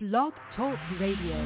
Blog Talk Radio.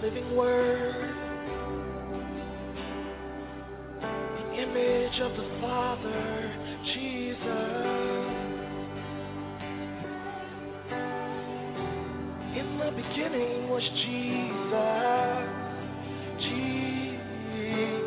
living word, the image of the Father, Jesus. In the beginning was Jesus, Jesus.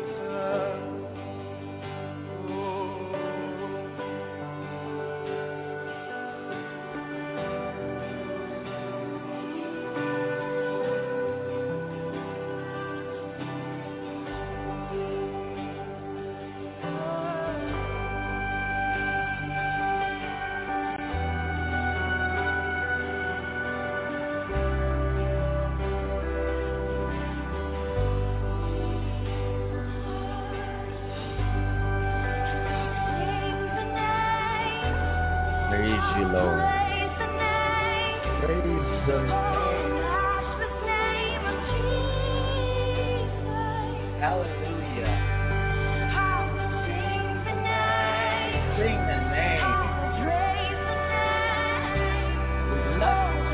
Praise you, Lord. Praise the name. Hallelujah. Sing the name. We love you.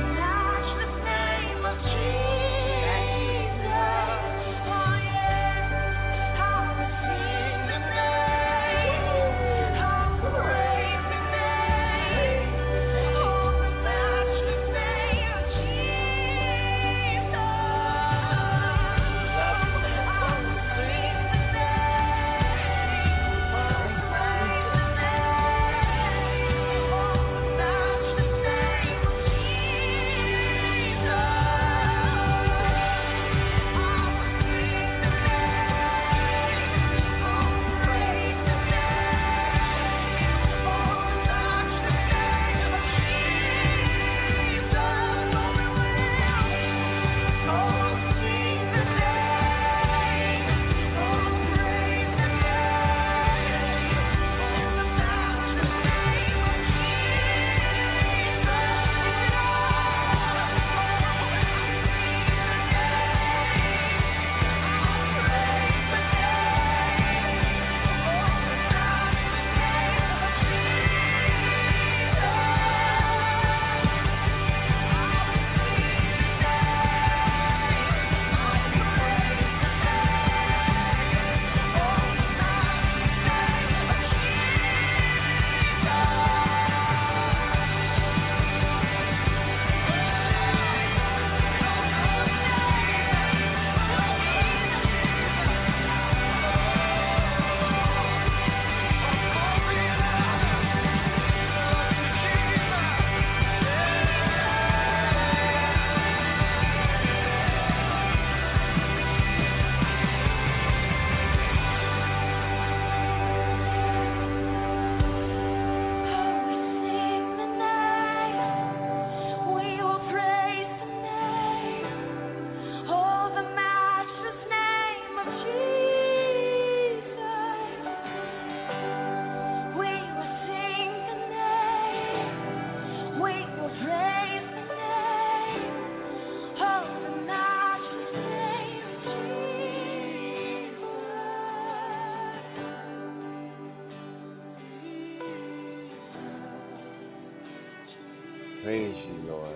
Praise you, Lord.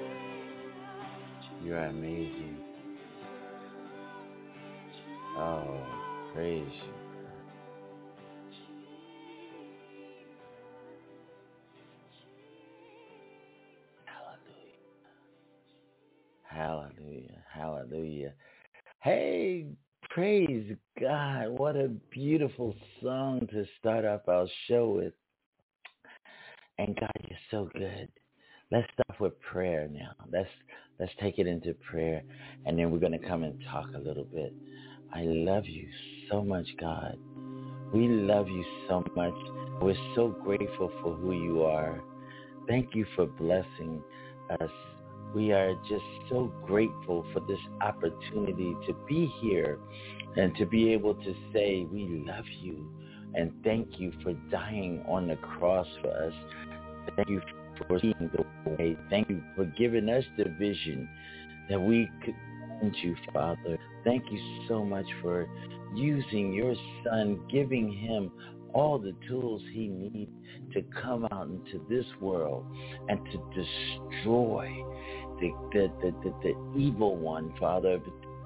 You are amazing. Oh, praise you. Hallelujah. Hallelujah. Hey, praise God. What a beautiful song to start off our show with. And God, you're so good. Let's start with prayer now. Let's take it into prayer, and then we're going to come and talk a little bit. I love you so much, God. We love you so much. We're so grateful for who you are. Thank you for blessing us. We are just so grateful for this opportunity to be here and to be able to say we love you, and thank you for dying on the cross for us. Thank you for seeing the way. Thank you for giving us the vision that we could find you, Father. Thank you so much for using your Son, giving him all the tools he needs to come out into this world and to destroy the evil one, Father,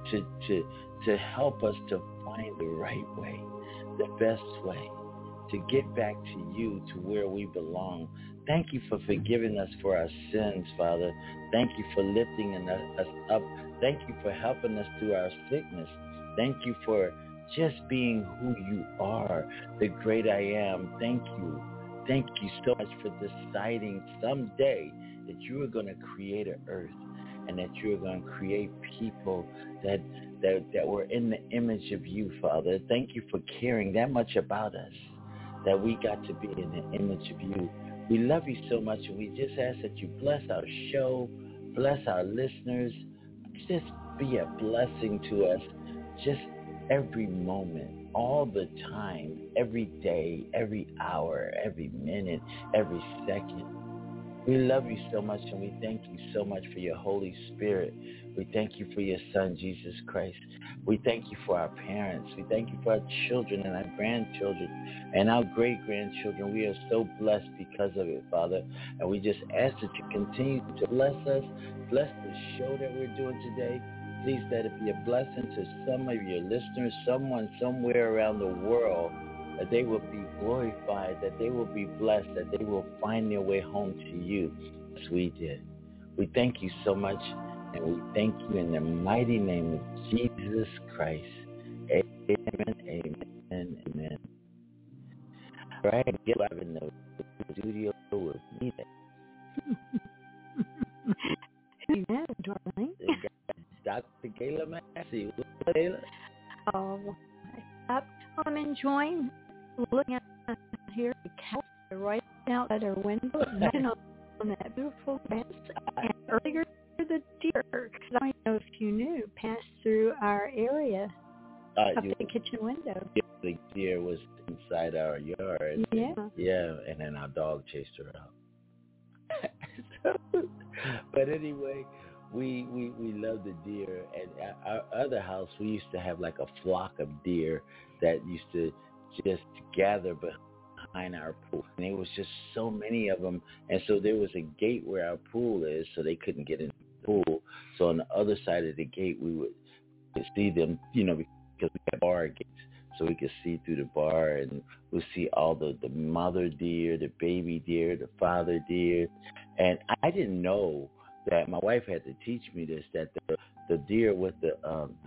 to help us to find the right way, the best way, to get back to you, to where we belong. Thank you for forgiving us for our sins, Father. Thank you for lifting us up. Thank you for helping us through our sickness. Thank you for just being who you are, the great I am. Thank you. Thank you so much for deciding someday that you are going to create an earth and that you are going to create people that were in the image of you, Father. Thank you for caring that much about us, that we got to be in the image of you. We love you so much, and we just ask that you bless our show, bless our listeners, just be a blessing to us, just every moment, all the time, every day, every hour, every minute, every second. We love you so much, and we thank you so much for your Holy Spirit. We thank you for your Son, Jesus Christ. We thank you for our parents. We thank you for our children and our grandchildren and our great-grandchildren. We are so blessed because of it, Father. And we just ask that you continue to bless us, bless the show that we're doing today. Please let it be a blessing to some of your listeners, someone somewhere around the world, that they will be glorified, that they will be blessed, that they will find their way home to you as we did. We thank you so much, and we thank you in the mighty name of Jesus Christ. Amen, amen, amen. All right, get live in the studio with me. Amen, darling. Dr. Gayla Massey. Gayla? Oh, I'm enjoying looking at here the cow right out at our window, looking on that beautiful grass. And earlier, the deer, I don't know if you knew, passed through our area up the kitchen window. The deer was inside our yard. Yeah. Yeah, and then our dog chased her out. But anyway, we love the deer. And at our other house, we used to have like a flock of deer that used to just gather behind our pool. And there was just so many of them. And so there was a gate where our pool is, so they couldn't get in the pool. So on the other side of the gate, we would see them, because we had bar gates. So we could see through the bar, and we'd see all the mother deer, the baby deer, the father deer. And I didn't know that. My wife had to teach me this, that the deer with the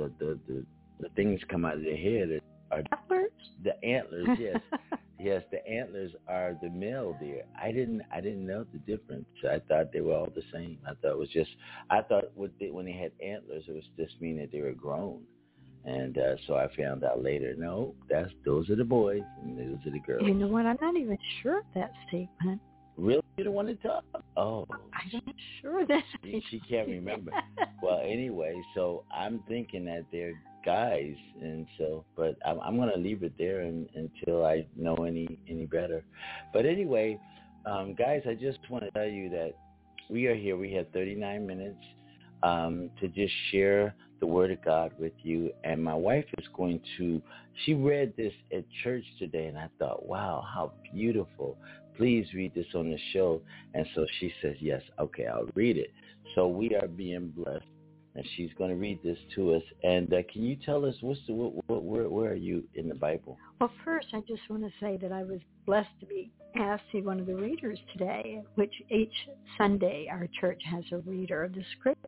things come out of their head are antlers? The antlers, yes. Yes, the antlers are the male deer. I didn't know the difference. I thought they were all the same. I thought when they had antlers, it was just mean that they were grown. And so I found out later, no, those are the boys and those are the girls. You know what? I'm not even sure of that statement. Really? You don't want to talk? Oh. I'm not sure that. She can't remember. Well, anyway, so I'm thinking that they're guys, and so, but I'm going to leave it there until I know any better. But anyway, guys, I just want to tell you that we are here. We have 39 minutes to just share the Word of God with you. And my wife is she read this at church today, and I thought, wow, how beautiful. Please read this on the show. And so she says, yes, okay, I'll read it. So we are being blessed, and she's going to read this to us. And can you tell us where are you in the Bible? Well, first, I just want to say that I was blessed to be asked to be one of the readers today, which each Sunday our church has a reader of the Scripture.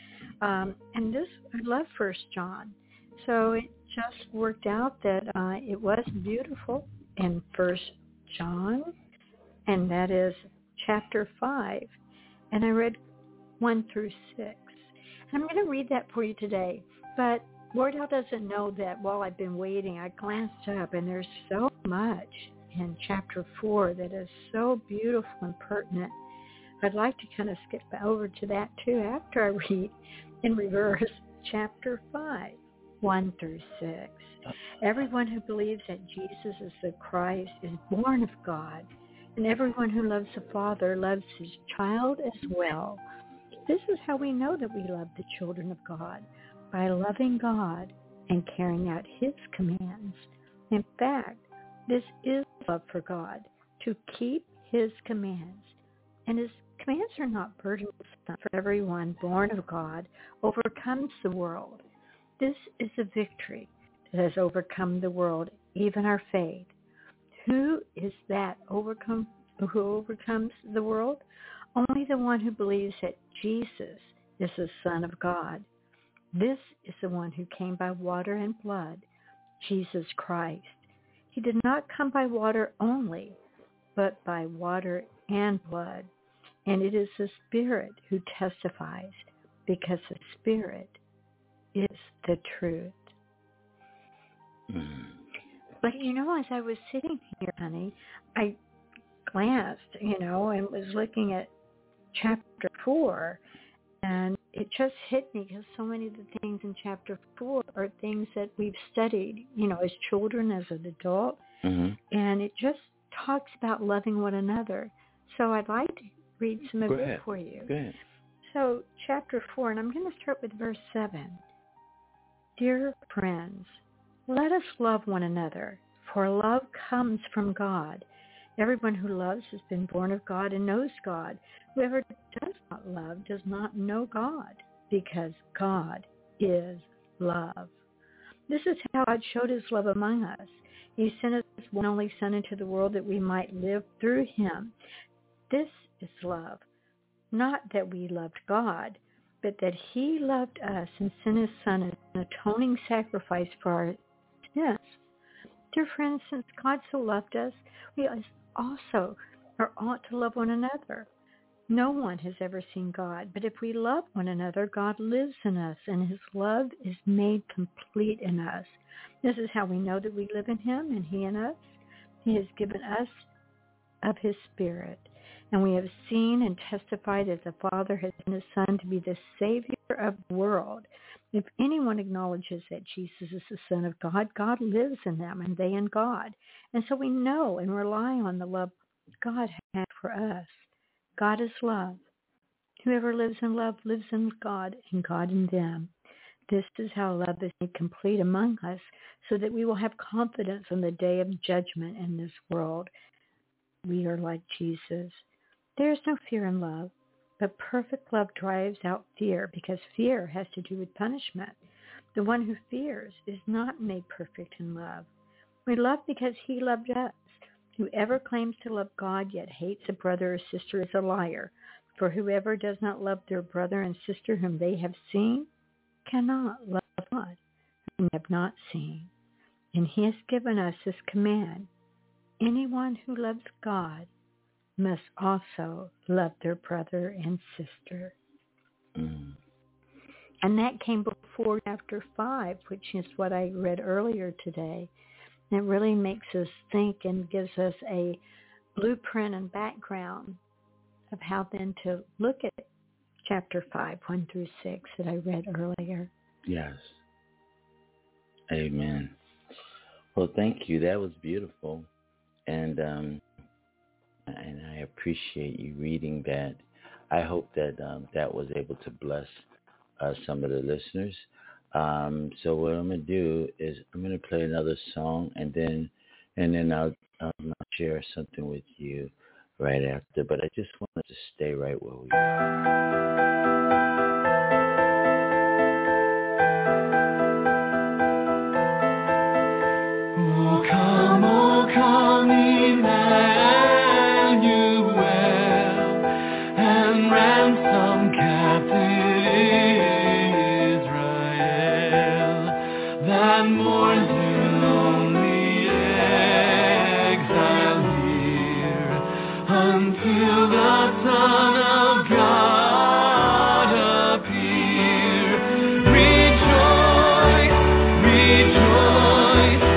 And this, I love 1 John. So it just worked out that it was beautiful in 1 John, and that is chapter 5. And I read 1 through 6. And I'm going to read that for you today. But Wardell doesn't know that while I've been waiting, I glanced up, and there's so much in chapter 4 that is so beautiful and pertinent. I'd like to kind of skip over to that too after I read in reverse chapter 5, 1 through 6. Everyone who believes that Jesus is the Christ is born of God, and everyone who loves the Father loves his child as well. This is how we know that we love the children of God, by loving God and carrying out his commands. In fact, this is love for God, to keep his commands. And his commands are not burdensome, for everyone born of God overcomes the world. This is the victory that has overcome the world, even our faith. Who is that who overcomes the world? Only the one who believes that Jesus is the Son of God. This is the one who came by water and blood, Jesus Christ. He did not come by water only, but by water and blood. And it is the Spirit who testifies, because the Spirit is the truth. But, as I was sitting here, honey, I glanced, and was looking at chapter 4, and it just hit me because so many of the things in chapter 4 are things that we've studied, as children, as an adult, and it just talks about loving one another. So I'd like to read some of it for you. Go ahead. So chapter 4, and I'm going to start with verse 7. Dear friends, let us love one another, for love comes from God. Everyone who loves has been born of God and knows God. Whoever does not love does not know God, because God is love. This is how God showed his love among us. He sent his one and only Son into the world that we might live through him. This is love. Not that we loved God, but that he loved us and sent his Son as an atoning sacrifice for our sins. Dear friends, since God so loved us, we also ought to love one another. No one has ever seen God, but if we love one another, God lives in us, and his love is made complete in us. This is how we know that we live in him and he in us. He has given us of his Spirit, and we have seen and testified that the Father has sent his Son to be the Savior of the world. If anyone acknowledges that Jesus is the Son of God, God lives in them and they in God. And so we know and rely on the love God has for us. God is love. Whoever lives in love lives in God and God in them. This is how love is made complete among us, so that we will have confidence on the day of judgment in this world. We are like Jesus. There is no fear in love, but perfect love drives out fear, because fear has to do with punishment. The one who fears is not made perfect in love. We love because he loved us. Whoever claims to love God yet hates a brother or sister is a liar. For whoever does not love their brother and sister whom they have seen cannot love God whom they have not seen. And he has given us this command: anyone who loves God must also love their brother and sister. And that came before chapter 5, which is what I read earlier today. And it really makes us think and gives us a blueprint and background of how then to look at chapter 5, 1 through 6 that I read earlier. Yes. Amen. Well, thank you. That was beautiful. And I appreciate you reading that. I hope that that was able to bless some of the listeners. So what I'm going to do is I'm going to play another song, and then I'll share something with you right after. But I just wanted to stay right where we are. Oh come, Emmanuel, and ransom captive Israel, that mourns in lonely exile here, until the Son of God appear. Rejoice, rejoice,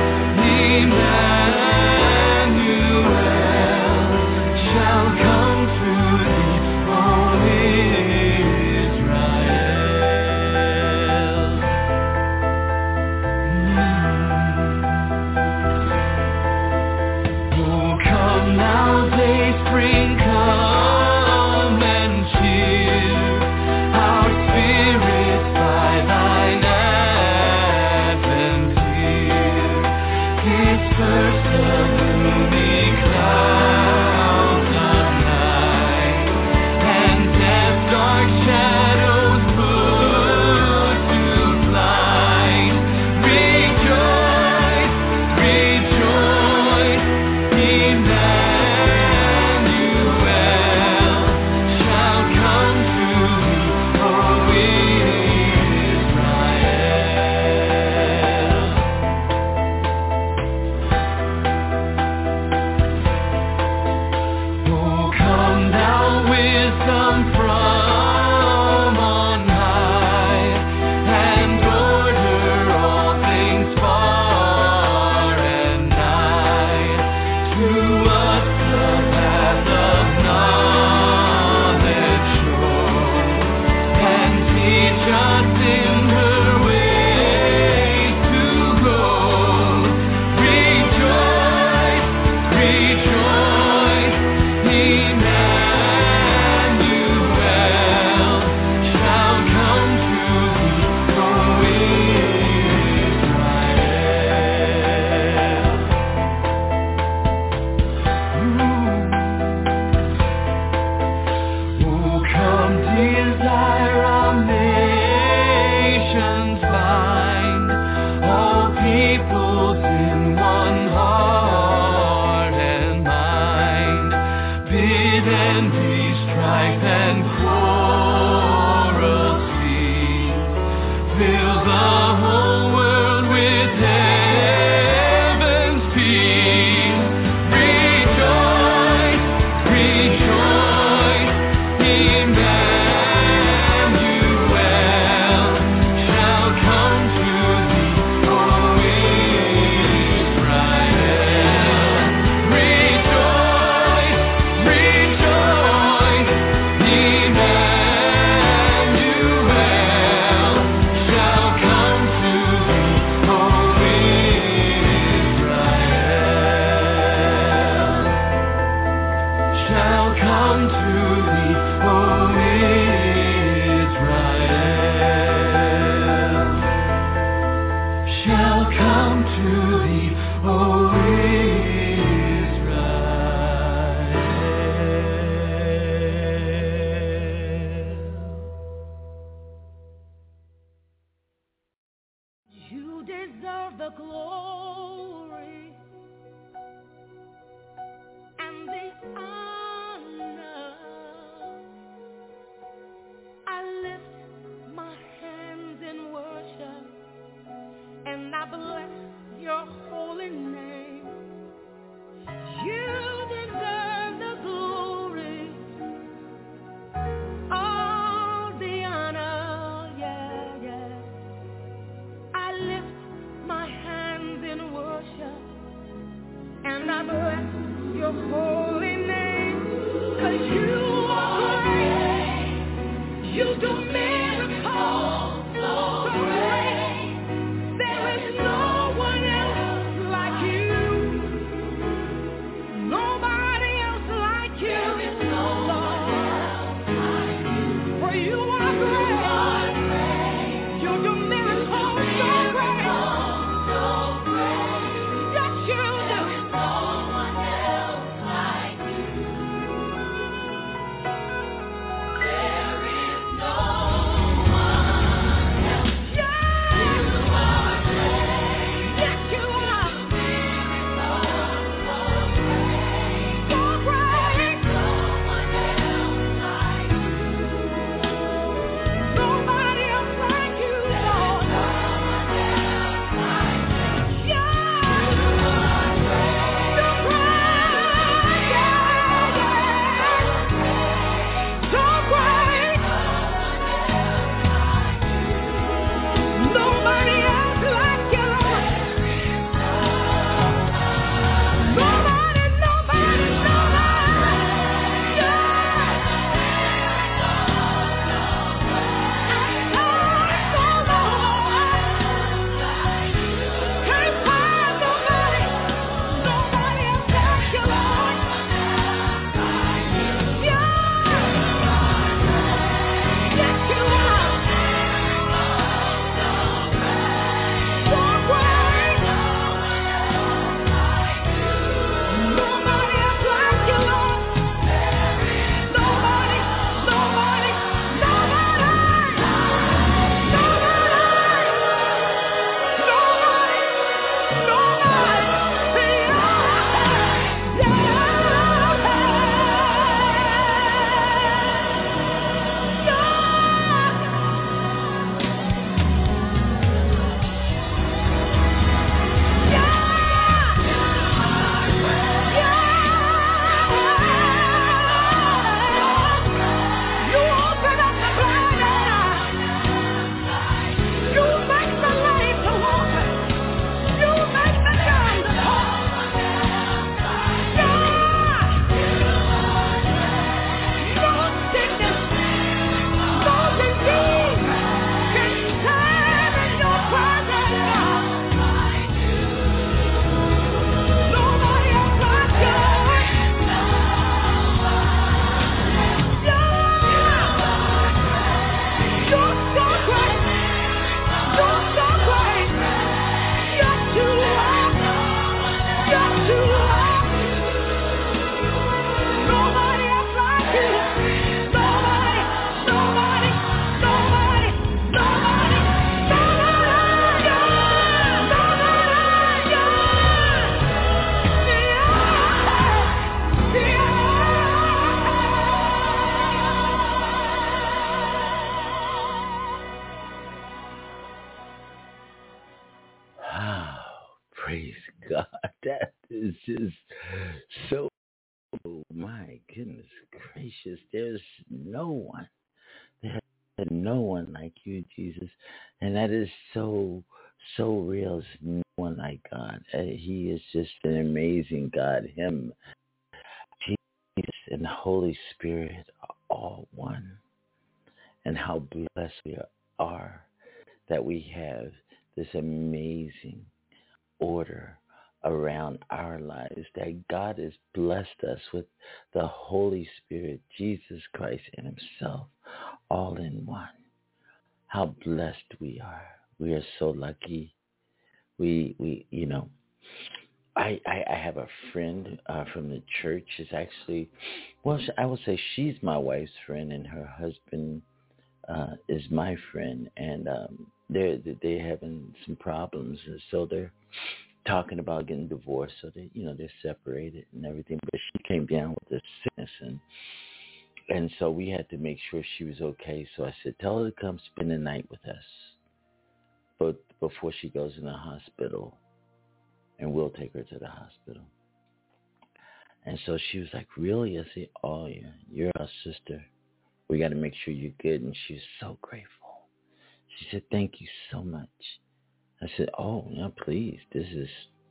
Emmanuel shall come to thee, only You do miracles so great. There is no one else like you. Nobody else like you. There is no one else like you. For you are great. You do miracles so great. Yes, you do. There is no one else like you. There is no one else. Yeah. You are great. Yes, you are. So great. No one else like you. Nobody else like you, Lord. No one else like you. Yeah. You are great. So great. Yeah, yeah. So great. Nobody else like you, Lord. Nobody, nobody, nobody. Can't find nobody. Nobody else like you, Lord. Yes, you are. So great. Nobody else like you, Lord. Nobody, nobody, you open up the blind eye. You make the lame to walk. You make the dumb to talk. No sickness, no disease can stand in your presence, God. Nobody else like you. You're so great. You're so great. Yes, you are. Yes, you are. Nobody else like you. Nobody, nobody, nobody, nobody, Wow, praise God. That is just so, my goodness gracious. There's no one. There's no one like you, Jesus. And that is so, so real. There's no one like God. He is just an amazing God. Him, Jesus, and the Holy Spirit are all one. And how blessed we are that we have this amazing order around our lives, that God has blessed us with the Holy Spirit, Jesus Christ, and Himself, all in one. How blessed we are. We are so lucky. We you know, I have a friend from the church. Is actually, well, I will say she's my wife's friend, and her husband is my friend, and they're having some problems, and so they're talking about getting divorced. So they're separated and everything. But she came down with this sickness, and so we had to make sure she was okay. So I said, tell her to come spend the night with us, but before she goes in the hospital, and we'll take her to the hospital. And so she was like, really? I said, oh yeah, you're our sister. We got to make sure you're good. And she was so grateful. She said, thank you so much. I said, oh, no, please. This is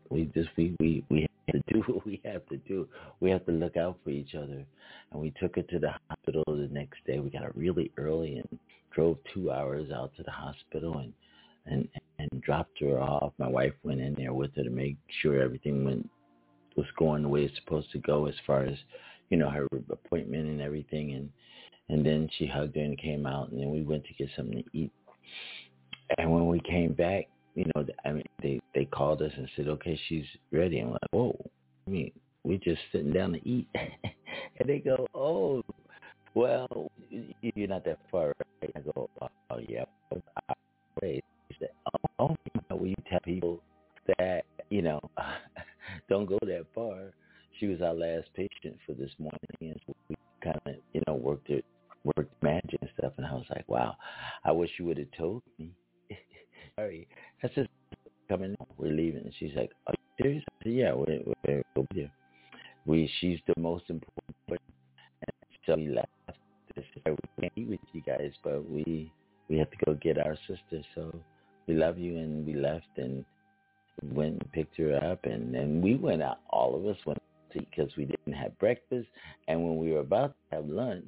We have to do what we have to do. We have to look out for each other. And we took her to the hospital the next day. We got up really early and drove 2 hours out to the hospital and dropped her off. My wife went in there with her to make sure everything was going the way it's supposed to go as far as, her appointment and everything. And then she hugged her and came out, and then we went to get something to eat. And when we came back, they called us and said, okay, she's ready. I'm like, whoa, we just sitting down to eat. And they go, oh, well, you're not that far, right? I go, oh, yeah. He said, oh, will you tell people that, don't go that far? She was our last patient for this morning, and so we kind of worked magic and stuff, and I was like, wow, I wish you would have told me. Sorry, that's just coming on. We're leaving. And she's like, are you serious? I said, yeah, we'll be there. She's the most important person. And so we left. We can't eat with you guys, but we have to go get our sister. So we love you, and we left and went and picked her up, and then we went out. All of us went to eat because we didn't have breakfast, and when we were about to have lunch,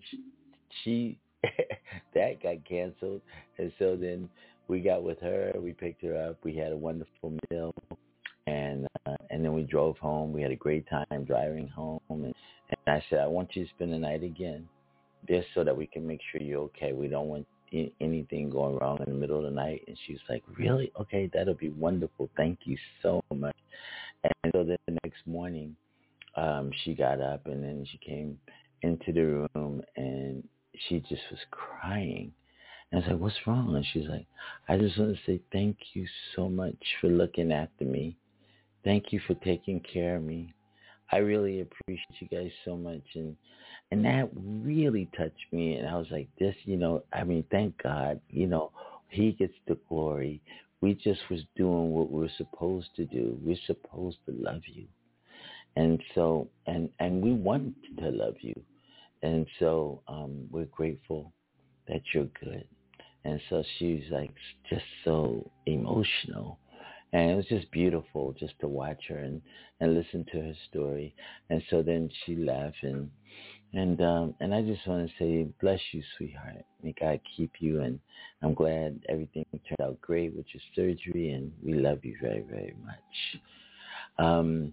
that got canceled, and so then we got with her. We picked her up. We had a wonderful meal, and then we drove home. We had a great time driving home, and I said, I want you to spend the night again, just so that we can make sure you're okay. We don't want anything going wrong in the middle of the night. And she was like, really? Okay, that'll be wonderful. Thank you so much. And so then the next morning, she got up, and then she came into the room, and she just was crying. And I was like, what's wrong? And she's like, I just want to say thank you so much for looking after me. Thank you for taking care of me. I really appreciate you guys so much. And that really touched me. And I was like, thank God, he gets the glory. We just was doing what we're supposed to do. We're supposed to love you. And so, and we want to love you. And so we're grateful that you're good. And so she's like just so emotional. And it was just beautiful just to watch her and listen to her story. And so then she left, and I just want to say, bless you, sweetheart. May God keep you. And I'm glad everything turned out great with your surgery, and we love you very, very much.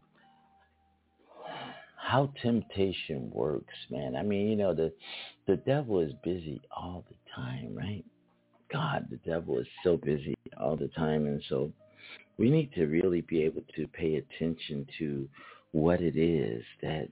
How temptation works, man. I mean, the devil is busy all the time, right? God, the devil is so busy all the time. And so we need to really be able to pay attention to what it is that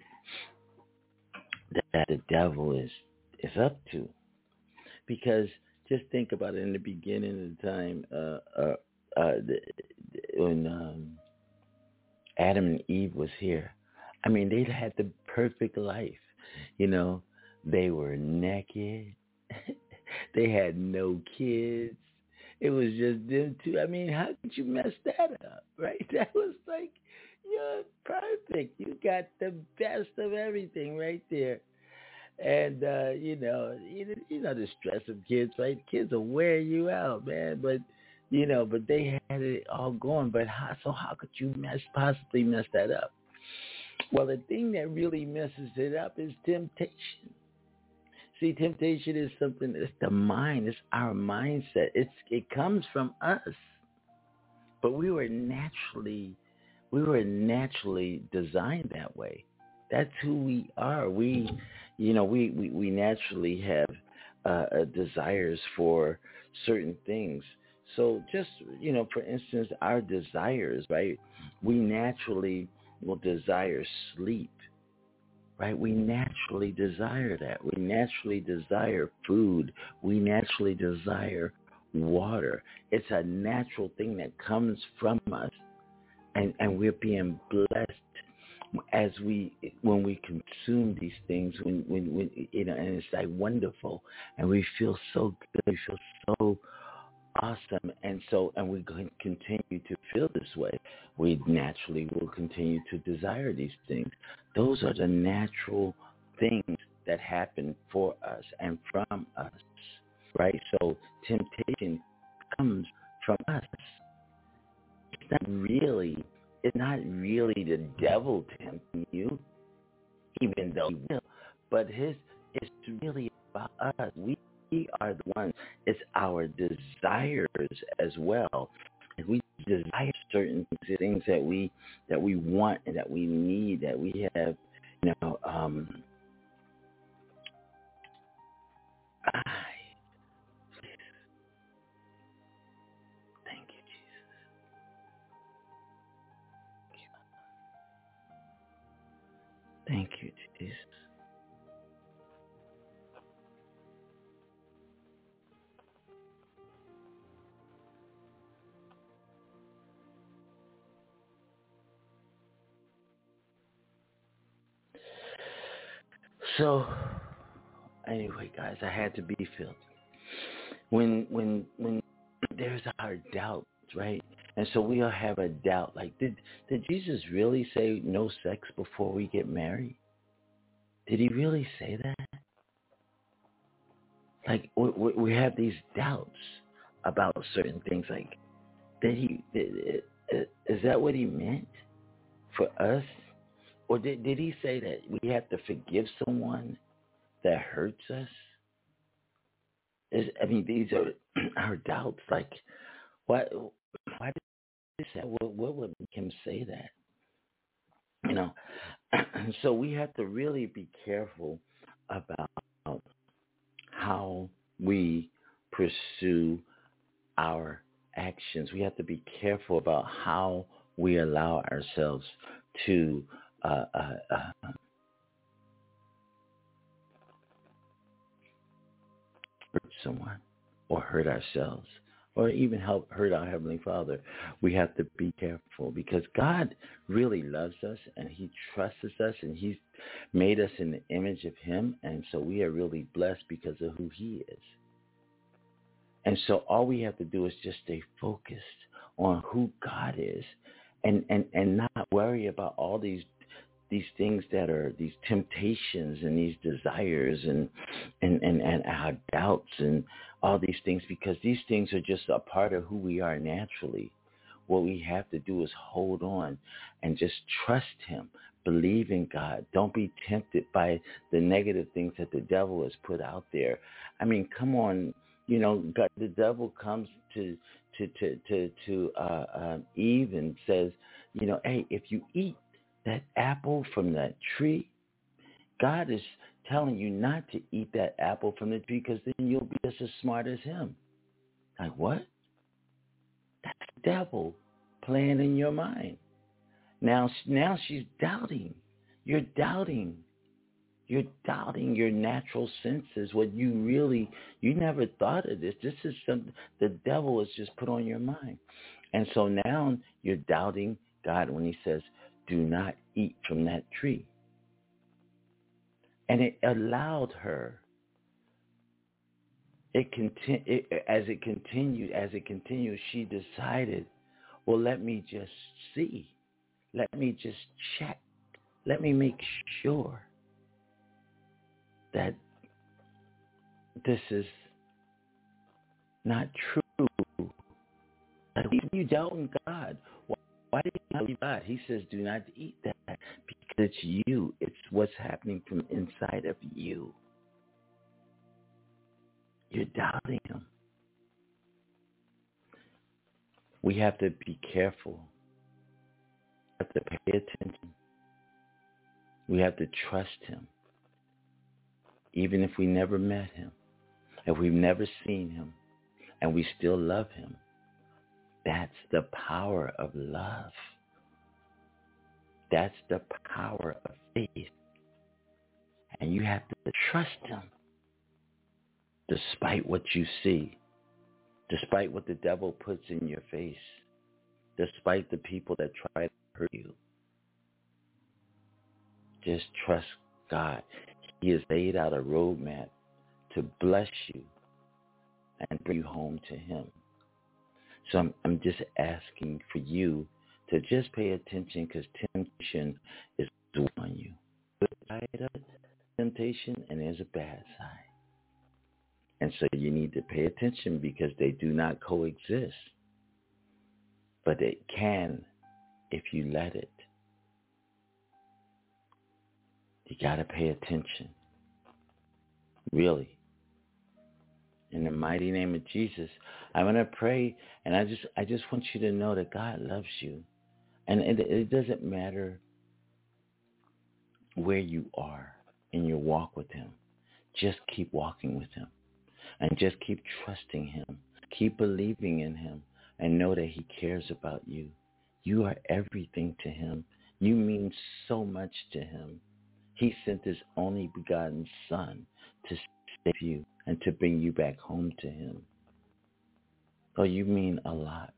the devil is up to. Because just think about it, in the beginning of the time, when Adam and Eve was here, I mean, they had the perfect life. They were naked. They had no kids. It was just them two. I mean, how could you mess that up, right? That was like, you're perfect. You got the best of everything right there. And, the stress of kids, right? Kids will wear you out, man. But they had it all going. But how could you possibly mess that up? Well, the thing that really messes it up is temptation. See, temptation is something, it's the mind, it's our mindset. It comes from us. But we were naturally designed that way. That's who we are. We naturally have desires for certain things. So just, for instance, our desires, right? We naturally will desire sleep. Right? We naturally desire that. We naturally desire food. We naturally desire water. It's a natural thing that comes from us. And we're being blessed when we consume these things, when and it's like wonderful, and we feel so good, we feel so awesome, and we continue to feel this way. We naturally will continue to desire these things. Those are the natural things that happen for us and from us, right? So temptation comes from us. It's not really it's not really the devil tempting you, even though he will, but it's really about us. We are the ones. It's our desires as well. And we desire certain things that we want and that we need, that we have, I thank you, Jesus. Thank you, Jesus. So, anyway, guys, I had to be filled. When there's our doubts, right? And so we all have a doubt. Like, did Jesus really say no sex before we get married? Did he really say that? Like, we have these doubts about certain things. Like, is that what he meant for us? Or did he say that we have to forgive someone that hurts us? These are our doubts. Like, why did he say that? What would make him say that? So we have to really be careful about how we pursue our actions. We have to be careful about how we allow ourselves to hurt someone or hurt ourselves or even hurt our Heavenly Father. We have to be careful because God really loves us and he trusts us and he's made us in the image of him. And so we are really blessed because of who he is. And so all we have to do is just stay focused on who God is and not worry about all these things that are these temptations and these desires and our doubts and all these things, because these things are just a part of who we are naturally. What we have to do is hold on and just trust him. Believe in God. Don't be tempted by the negative things that the devil has put out there. I mean, come on. God, the devil comes to Eve and says, hey, if you eat that apple from that tree, God is telling you not to eat that apple from the tree because then you'll be just as smart as him. Like, what? That's the devil playing in your mind. Now she's doubting. You're doubting. You're doubting your natural senses, what you never thought of this. This is something the devil has just put on your mind. And so now you're doubting God when he says, do not eat from that tree. And it allowed her. As it continued, she decided, well, let me just see. Let me just check. Let me make sure that this is not true. Like, you doubting God. Why did you doubt God? He says, do not eat that because it's you. It's what's happening from inside of you. You're doubting him. We have to be careful. We have to pay attention. We have to trust him. Even if we never met him, if we've never seen him, and we still love him, that's the power of love. That's the power of faith. And you have to trust him despite what you see, despite what the devil puts in your face, despite the people that try to hurt you. Just trust God. He has laid out a roadmap to bless you and bring you home to him. So I'm just asking for you to just pay attention, because temptation is on you. There's a side of temptation and there's a bad side. And so you need to pay attention because they do not coexist. But they can if you let it. You got to pay attention. Really. In the mighty name of Jesus, I'm going to pray, and I just want you to know that God loves you. And it doesn't matter where you are in your walk with him. Just keep walking with him. And just keep trusting him. Keep believing in him. And know that he cares about you. You are everything to him. You mean so much to him. He sent his only begotten Son to save you and to bring you back home to him. Oh, you mean a lot.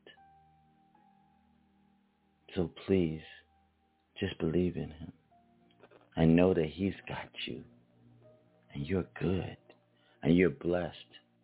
So please, just believe in him. And know that he's got you. And you're good. And you're blessed.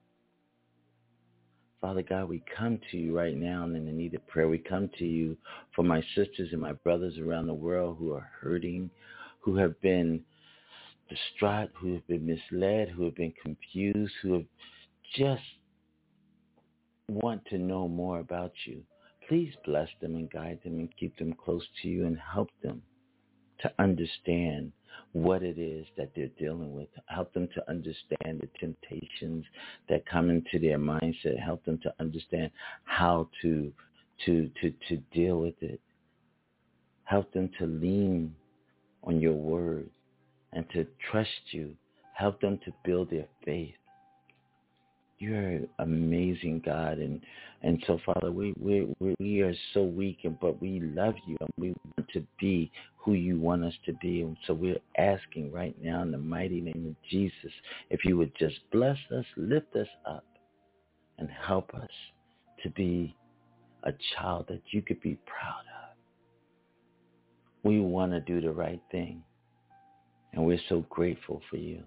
Father God, we come to you right now in the need of prayer. We come to you for my sisters and my brothers around the world who are hurting, who have been distraught, who have been misled, who have been confused, who have just want to know more about you. Please bless them and guide them and keep them close to you and help them to understand what it is that they're dealing with. Help them to understand the temptations that come into their mindset. Help them to understand how to deal with it. Help them to lean on your word and to trust you. Help them to build their faith. You're an amazing God, and so Father, we are so weak, but we love you, and we want to be who you want us to be. And so we're asking right now in the mighty name of Jesus, if you would just bless us, lift us up, and help us to be a child that you could be proud of. We want to do the right thing, and we're so grateful for you.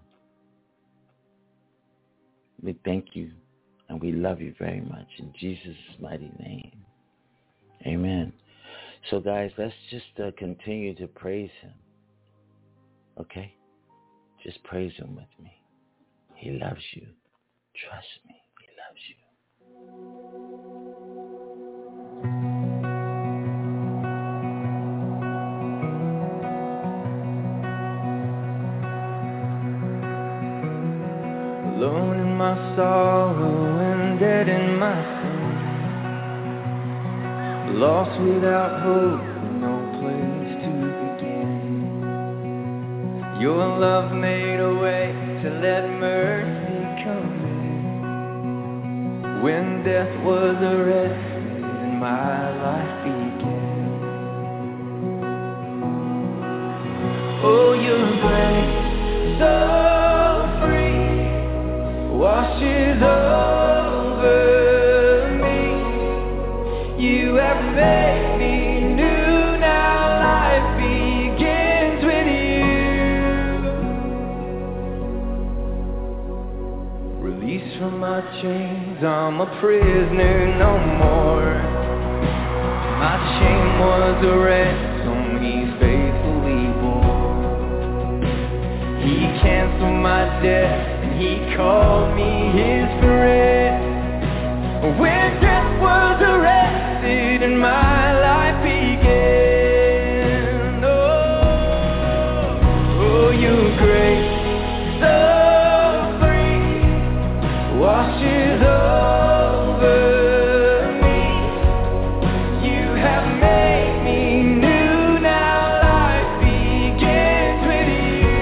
We thank you, and we love you very much. In Jesus' mighty name, amen. So, guys, let's just continue to praise him, okay? Just praise him with me. He loves you. Trust me, he loves you. Alone in my sorrow and dead in my sin, lost without hope, no place to begin. Your love made a way to let mercy come in. When death was arrested and my life began. Oh, your grace, so washes over me. You have made me new, now life begins with you. Released from my chains, I'm a prisoner no more. My chain was a ransom he's faithfully bore. He canceled my debt, he called me his friend. When death was arrested and my life began. Oh, your grace so free washes over me. You have made me new, now life begins with you.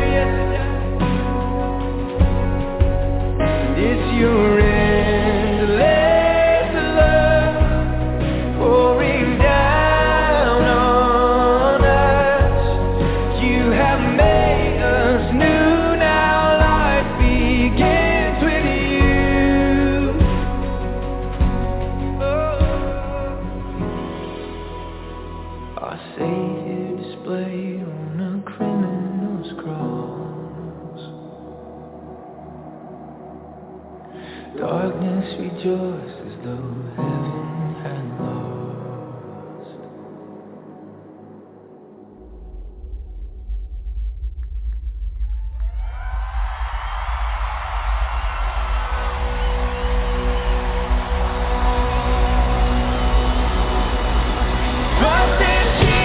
It's your endless love pouring down on us. You have made us new, now life begins with you. Oh. Our Savior displayed on a criminal's cross. Darkness rejoiced as though heaven had lost. Trust in Jesus.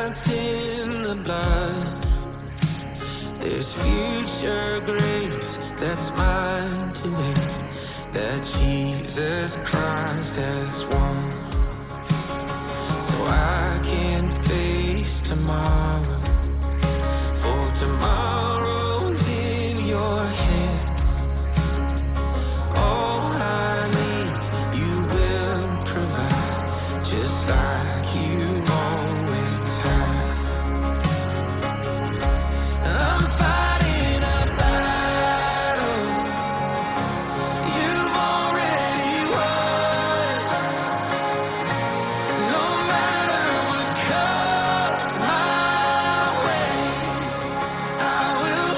wrapped in the blood. There's future grace that's mine today, that Jesus Christ has won. So I can face tomorrow, for tomorrow's in your hands. All I need you will provide, just like you always have. I'm fighting a battle you've already won. No matter what comes my way, I will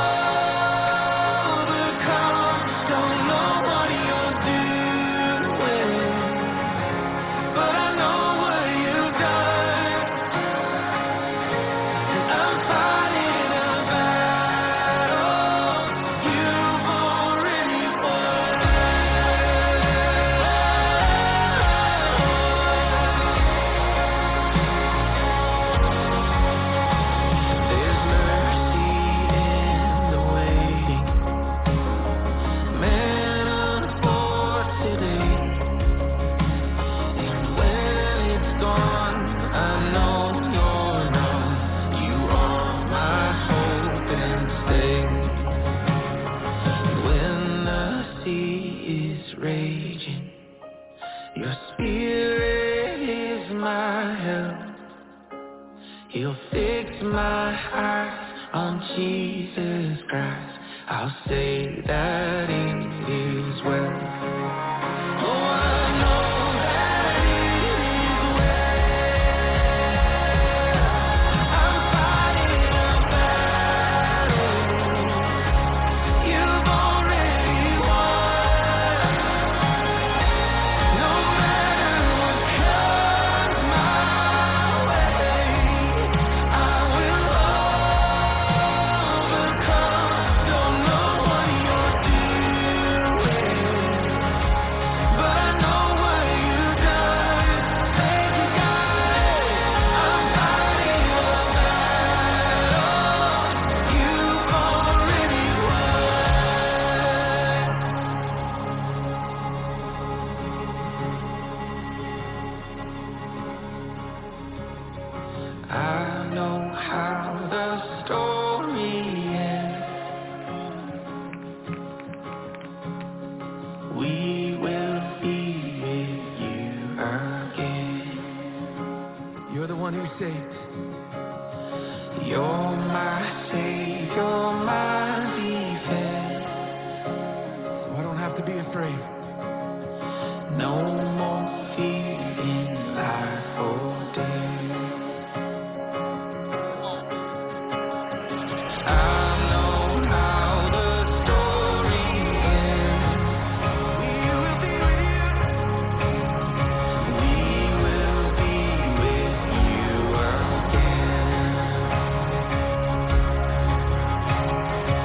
overcome. Don't know what you're doing, but I know what you've done. I'm fighting a battle you've already won. There's mercy in the waiting, manna for today. And when it's gone, I know you're on. You are my hope and stay. When the sea is raging, your spirit is my help. He'll fix my eyes on Jesus Christ. I'll say that it is well. Oh, I know that it is well. I'm fighting a battle you've already won. No matter what comes my way, I will overcome. Don't know what you're doing, but I know what you've done. Thank you, God. I'm fighting a battle you've already won. I know how the story ends. We will be with you again. You're the one who saves. You're my Savior, my defense. So I don't have to be afraid. No more fear in life or death. I know how the story ends. We will be with you. We will be with you again.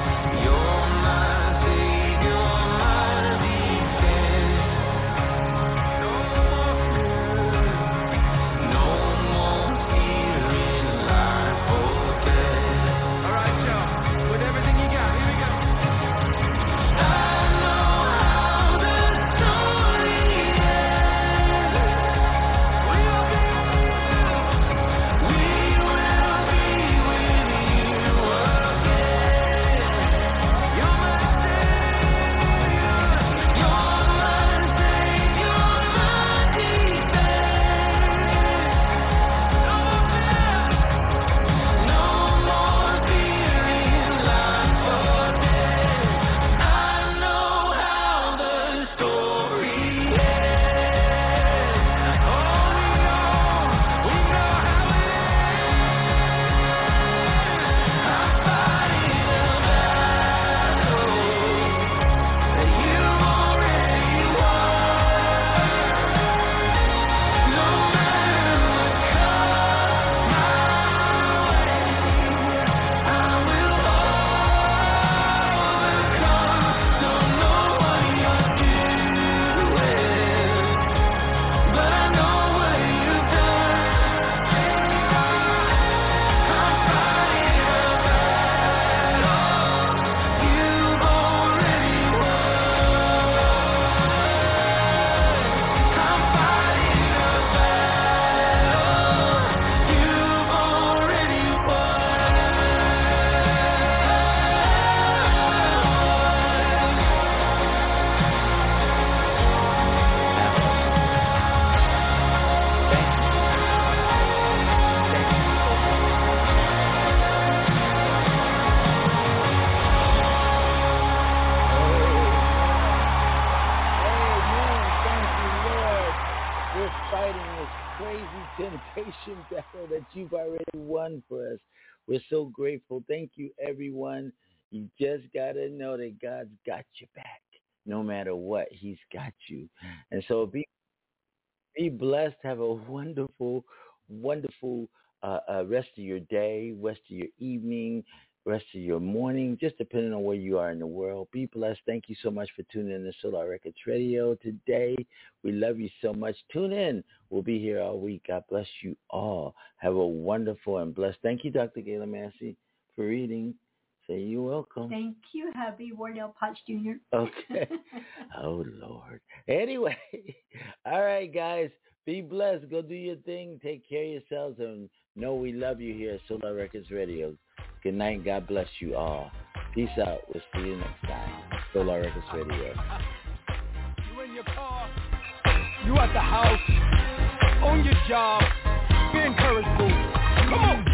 battle that you've already won for us. We're so grateful. Thank you, everyone. You just got to know that God's got your back. No matter what, he's got you. And so be blessed. Have a wonderful, wonderful rest of your day, rest of your evening, rest of your morning, just depending on where you are in the world. Be blessed. Thank you so much for tuning in to Solar Records Radio today. We love you so much. Tune in. We'll be here all week. God bless you all. Have a wonderful and blessed. Thank you, Dr. Gayla Massey, for reading. Say you're welcome. Thank you, Hubby Wardell Potts Jr. Okay. Oh, Lord. Anyway, all right, guys. Be blessed. Go do your thing. Take care of yourselves. And know we love you here at Solar Records Radio. Good night. God bless you all. Peace out. We'll see you next time. Solar Records Radio. You in your car. You at the house. On your job. Be encouraged, boo. Come on.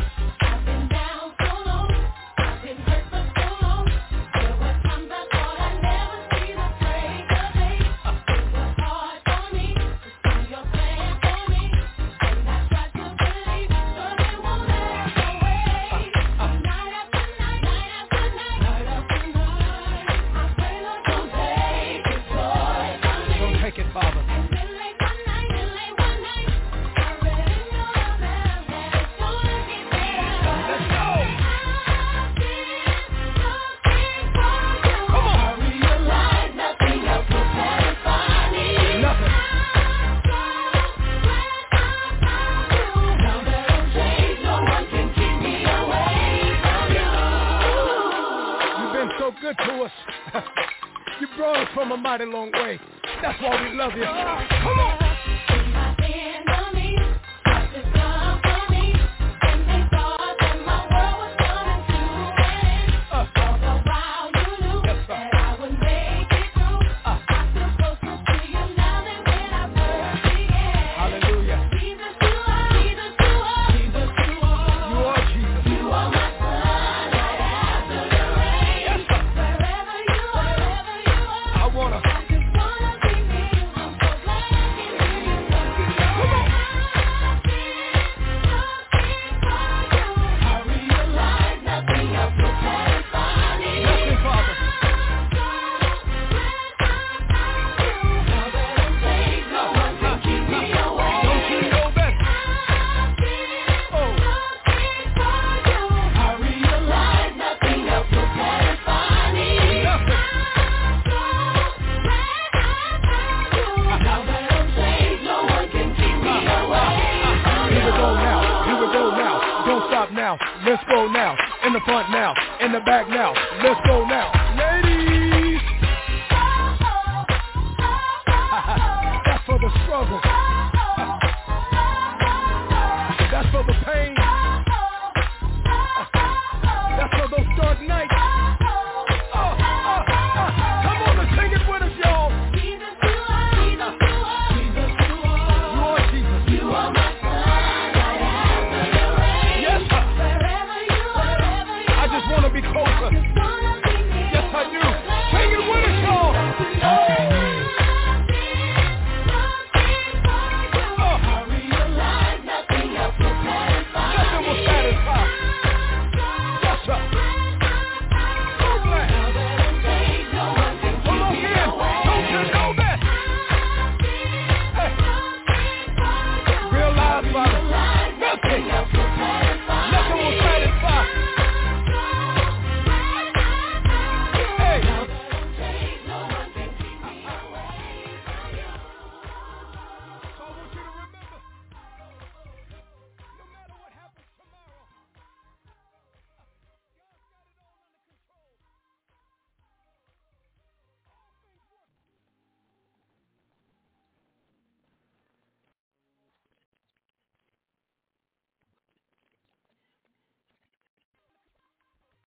From a mighty long way. That's why we love you. Come on. Let's go now, in the front now, in the back now, let's go now, ladies, that's for the struggle.